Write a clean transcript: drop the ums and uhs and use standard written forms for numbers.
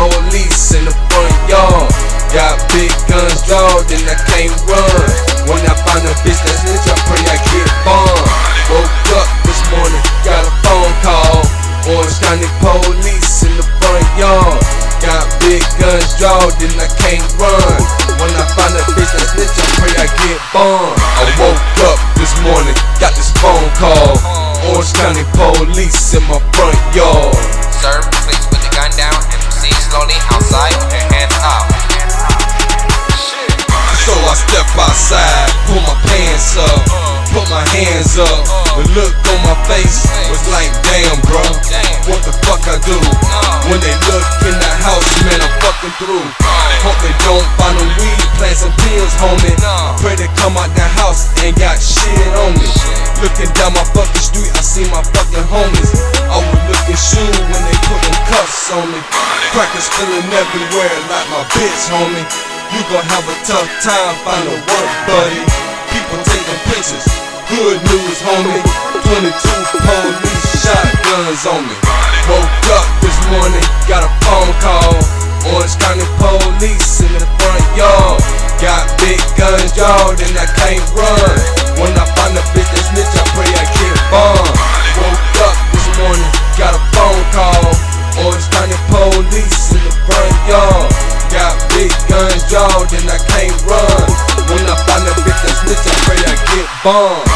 police in the front yard. Got big guns drawn, then I can't run. When I find a bitch that's snitch, I pray I get burned. Woke up this morning, got a phone call. Orange County police in the front yard. Got big guns drawn, then I can't run. When I find a bitch that's snitch, I pray I get burned. I woke up this morning, got this phone call. Orange County police in my front yard. Sir, please put the gun down and proceed slowly outside with your hands up. So I step outside, pull my pants up, put my hands up. The look on my face was like, damn bro, what the fuck I do? When they look in the house, man, I'm fucking through. Hope they don't find no weed, plant some pills, homie. Pray they come out the house, ain't got shit on me. Looking down my fucking street, I see my fucking homies. I was looking shoe when they put them cuffs on me. Crackers spilling everywhere like my bitch, homie. You gon' have a tough time finding work, buddy. People taking pictures, good news, homie. 22 police shotguns on me. Woke up this morning, got a phone call. Orange County police in the front yard. Got big guns drawn, and I can't run. When I find a bitch that snitch, I pray I get burned. Woke up this morning, got a phone call. Orange County police in the front yard. Got big guns drawn, and I can't run. When I find a bitch that snitch, I pray I get burned.